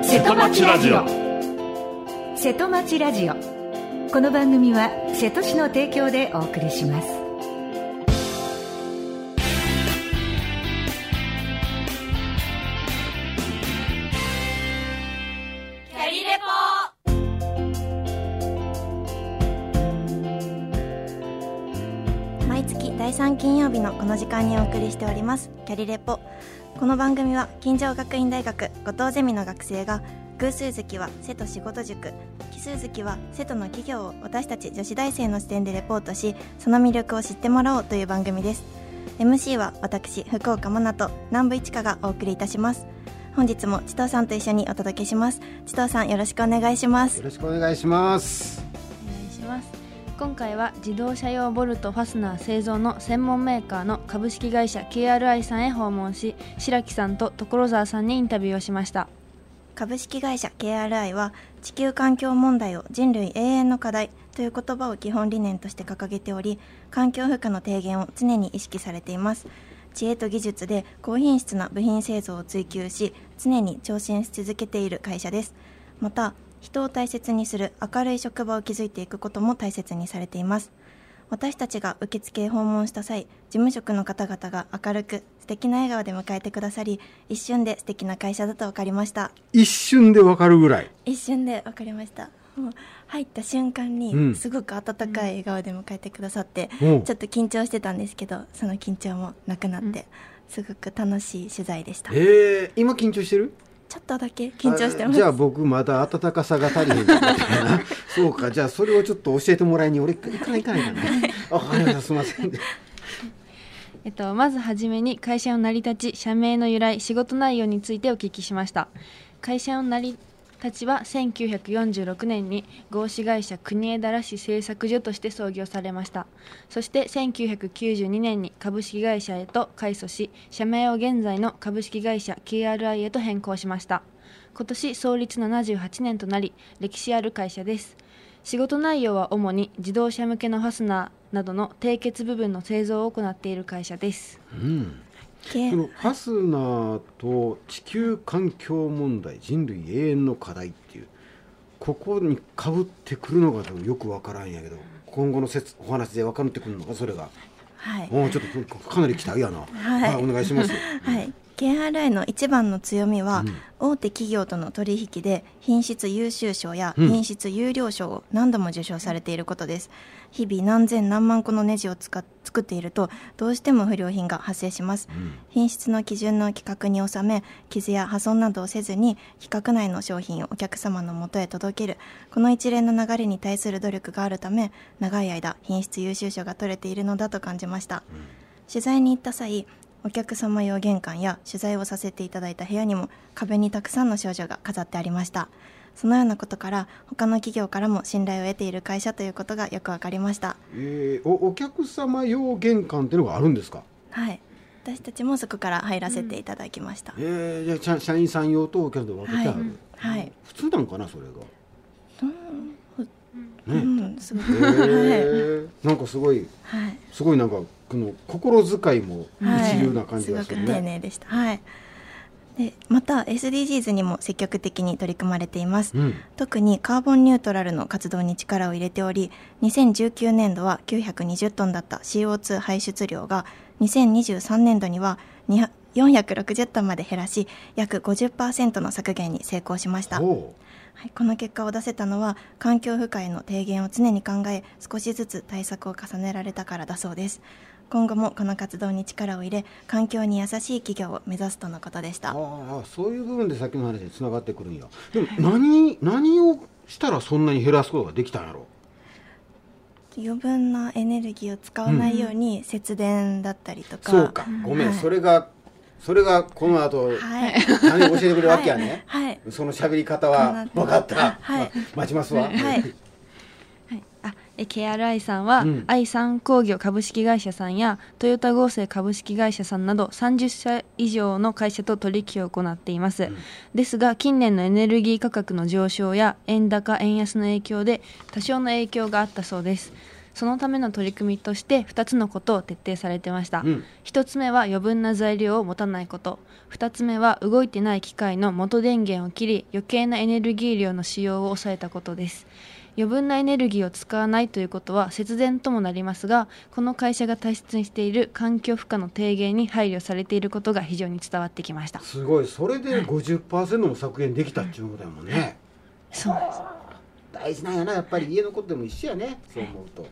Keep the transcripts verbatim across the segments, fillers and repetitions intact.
瀬戸町ラジオ。 瀬戸町ラジオ、この番組は瀬戸市の提供でお送りします。 キャリレポ。毎月だいさん金曜日のこの時間にお送りしておりますキャリレポ。この番組は金城学院大学後藤ゼミの学生が偶数月は瀬戸仕事塾、奇数月は瀬戸の企業を私たち女子大生の視点でレポートし、その魅力を知ってもらおうという番組です。 エムシー は私福岡真奈と南部一華がお送りいたします。本日も千藤さんと一緒にお届けします。千藤さん、よろしくお願いします。 よろしくお願いします。 お願いします。今回は自動車用ボルトファスナー製造の専門メーカーの株式会社 ケーアールアイ さんへ訪問し、白木さんと所沢さんにインタビューをしました。 株式会社 ケーアールアイ は地球環境問題を人類永遠の課題という言葉を基本理念として掲げており、環境負荷の低減を常に意識されています。知恵と技術で高品質な部品製造を追求し、常に挑戦し続けている会社です。また人を大切にする明るい職場を築いていくことも大切にされています。私たちが受付へ訪問した際、事務職の方々が明るく素敵な笑顔で迎えてくださり、一瞬で素敵な会社だと分かりました。 一瞬で分かるぐらい。 一瞬で分かりました。もう入った瞬間にすごく温かい笑顔で迎えてくださって、うん、ちょっと緊張してたんですけど、その緊張もなくなって、うん、すごく楽しい取材でした。 えー、今緊張してる？ ちょっとだけ緊張してます。 じゃあ僕まだ温かさが足りへんみたいなそうか、じゃあそれをちょっと教えてもらいに俺行かないかないかなあ、わかりました、すみませんえっと、まずはじめに会社の成り立ち、社名の由来、仕事内容についてお聞きしました。会社の成り立ちはせんきゅうひゃくよんじゅうろくねんに合資会社国枝らし製作所として創業されました。そしてせんきゅうひゃくきゅうじゅうにねんに株式会社へと改組し、社名を現在の株式会社 ケーアールアイ へと変更しました。今年創立ななじゅうはちねんとなり、歴史ある会社です。仕事内容は主に自動車向けのファスナーなどの締結部分の製造を行っている会社です。 うん、そのファスナーと地球環境問題、人類永遠の課題っていう、ここにかぶってくるのがよくわからんやけど、今後の説お話で分かってくるのか、それが。はい、もうちょっとかなり期待やな。はい、はい、お願いします。 はい、ケーアールアイ の一番の強みは、うん、大手企業との取引で品質優秀賞や品質優良賞を何度も受賞されていることです。日々何千何万個のネジを使っ作っていると、どうしても不良品が発生します。うん、品質の基準の規格に収め、傷や破損などをせずに規格内の商品をお客様の元へ届ける、この一連の流れに対する努力があるため、長い間品質優秀賞が取れているのだと感じました。うん、取材に行った際、お客様用玄関や取材をさせていただいた部屋にも壁にたくさんの賞状が飾ってありました。そのようなことから他の企業からも信頼を得ている会社ということがよくわかりました。 えー、お, お客様用玄関っていうのがあるんですか？ はい、私たちもそこから入らせていただきました。 うん、えー、じゃあ社員さん用とお客さんで分けてある、 はいはい、 普通なんかなそれが。 うん、ね、うん、すごい、えー、なんかすごい、はい、すごいなんかこの心遣いも一流な感じがするね。 はい、すごく丁寧でした。はい。でまた エスディージーズ にも積極的に取り組まれています。うん、特にカーボンニュートラルの活動に力を入れており、にせんじゅうきゅうねんどはきゅうひゃくにじゅっトンだった シーオーツー 排出量がにせんにじゅうさんねんどにはよんひゃくろくじゅっトンまで減らし、約 ごじゅっパーセント の削減に成功しました。はい、この結果を出せたのは環境負荷への低減を常に考え、少しずつ対策を重ねられたからだそうです。今後もこの活動に力を入れ、環境に優しい企業を目指すとのことでした。 ああ、そういう部分でさっきの話につながってくるんや。でも何、何をしたらそんなに減らすことができたんやろ？ 余分なエネルギーを使わないように節電だったりとか、 うん、そうか、ごめん、はい、それがそれがこの後、はい、何を教えてくれるわけやね。はいはい、その喋り方は分かった。はい、待ちますわ。はいはい、 あ、ケーアールアイ さんは、うん、愛産工業株式会社さんやトヨタ合成株式会社さんなどさんじゅっしゃ以上の会社と取引を行っています。うん、ですが近年のエネルギー価格の上昇や円高円安の影響で多少の影響があったそうです。 そのための取り組みとしてふたつのことを徹底されてました、 うん、 ひとつめは余分な材料を持たないこと、ふたつめは動いてない機械の元電源を切り余計なエネルギー量の使用を抑えたことです。余分なエネルギーを使わないということは節電ともなりますが、この会社が大切にしている環境負荷の低減に配慮されていることが非常に伝わってきました。 すごい、それで ごじゅっパーセント も削減できたっていうことだもんね、はい、 そうです。 大事なんやな、やっぱり家のことでも一緒やね、そう思うと。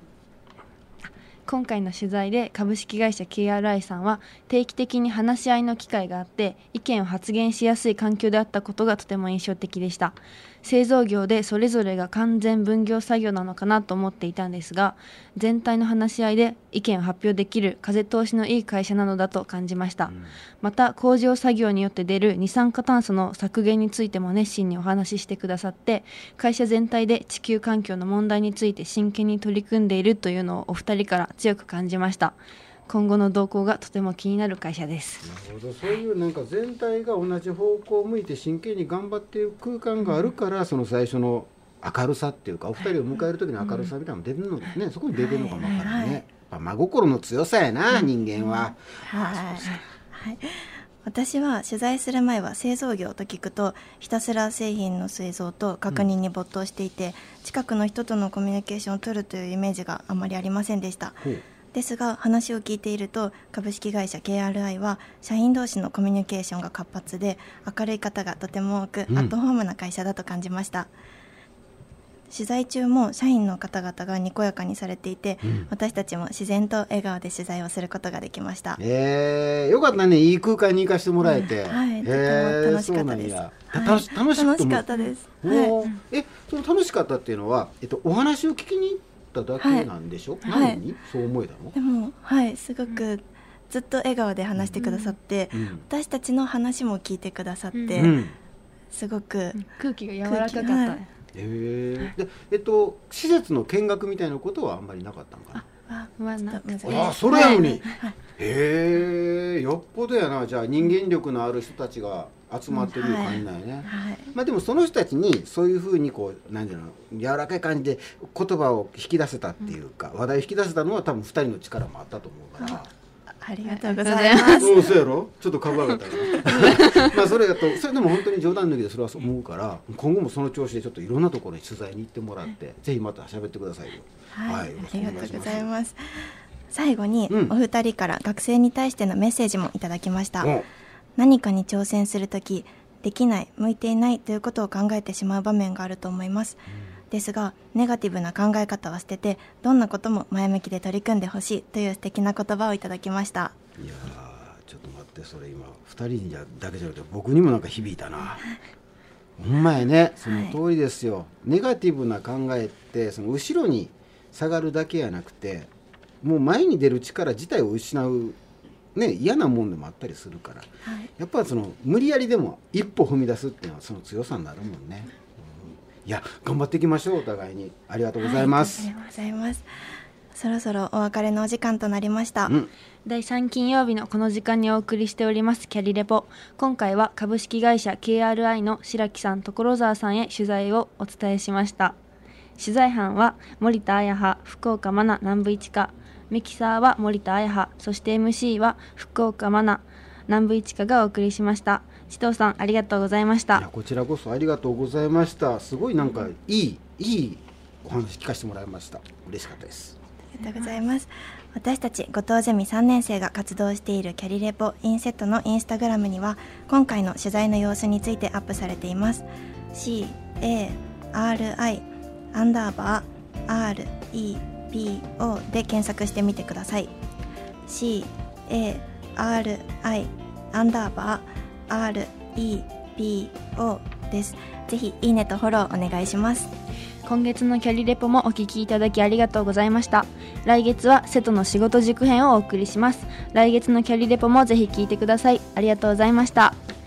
今回の取材で株式会社 ケーアールアイ さんは定期的に話し合いの機会があって意見を発言しやすい環境であったことがとても印象的でした。製造業でそれぞれが完全分業作業なのかなと思っていたんですが、全体の話し合いで意見を発表できる風通しのいい会社なのだと感じました、うん、また工場作業によって出る二酸化炭素の削減についても熱心にお話ししてくださって、会社全体で地球環境の問題について真剣に取り組んでいるというのをお二人から強く感じました。今後の動向がとても気になる会社です。 なるほど、そういうなんか全体が同じ方向を向いて真剣に頑張っている空間があるから、うん、その最初の明るさっていうかお二人を迎える時の明るさみたいなのも出てるのですね、うん、そこに出てるのかもわからないね、はい、真心の強さやな、うん、人間は、 うん、はい、はい、私は取材する前は製造業と聞くとひたすら製品の製造と確認に没頭していて、うん、近くの人とのコミュニケーションを取るというイメージがあまりありませんでした。ですが話を聞いていると株式会社 ケーアールアイ は社員同士のコミュニケーションが活発で明るい方がとても多く、うん、アットホームな会社だと感じました。取材中も社員の方々がにこやかにされていて、うん、私たちも自然と笑顔で取材をすることができました。 えー、よかったね、いい空間に行かせてもらえて、うん、 はい、とても楽しかったです。はい、 楽し、楽し楽しかったです、はい、 え、その楽しかったっていうのは、えっと、お話を聞きに行っただけなんでしょ、はい、何にそう思えたの？ でも、はい、すごくずっと笑顔で話してくださって、うん、私たちの話も聞いてくださって、うん、すごく空気が柔らかかった、はい、 えー、でえっと、施設の見学みたいなことはあんまりなかったのかな。 あ、まあ、なあ、それやのに、はい、へえ、よっぽどやな。じゃあ人間力のある人たちが集まってる感じだよね、はいはい、まあでもその人たちにそういうふうにこう何ていうの柔らかい感じで言葉を引き出せたっていうか、うん、話題を引き出せたのは多分ふたりの力もあったと思うから、 ありがとうございます。 そうそうやろ、ちょっと株上がったよまあそれだと、それでも本当に冗談抜きでそれはそう思うから、今後もその調子でちょっといろんなところに取材に行ってもらって、はい、ぜひまた喋ってくださいよ。 はい、はい、ありがとうございます。最後に、うん、お二人から学生に対してのメッセージもいただきました。うん、何かに挑戦するとき、できない、向いていないということを考えてしまう場面があると思います、うん、ですがネガティブな考え方は捨てて、どんなことも前向きで取り組んでほしいという素敵な言葉をいただきました。 いやー、ちょっと待って、それ今ふたりにだけじゃなくて僕にもなんか響いたなほんまやね、その通りですよ、はい、ネガティブな考えってその後ろに下がるだけやなくて、もう前に出る力自体を失うね、嫌なもんでもあったりするから、はい、やっぱりその無理やりでも一歩踏み出すっていうのはその強さになるもんね、うん、いや頑張っていきましょう、お互いに。ありがとうございます、 はい、ありがとうございます。そろそろお別れのお時間となりました、うん、 だいさん金曜日のこの時間にお送りしておりますキャリレポ。今回は株式会社 ケーアールアイ の白木さん、所沢さんへ取材をお伝えしました。取材班は森田彩葉、福岡真奈、南部一華、ミキサーは森田彩葉、そして エムシー は福岡真奈、南部一華がお送りしました。千藤さん、ありがとうございました。 いや、こちらこそありがとうございました。すごいなんかいいいいお話聞かせてもらいました。嬉しかったです。 ありがとうございます。私たち後藤ゼミさんねん生が活動しているキャリレポインセットのインスタグラムには今回の取材の様子についてアップされています。 シー エー アール アイ アンダーバー アール イー ピー オー で検索してみてください。 シー エー アール アイ アンダーバー アール イー ピー オー です。ぜひいいねとフォローお願いします。 今月のキャリレポもお聞きいただきありがとうございました。来月は瀬戸の仕事塾編をお送りします。来月のキャリレポもぜひ聞いてください。ありがとうございました。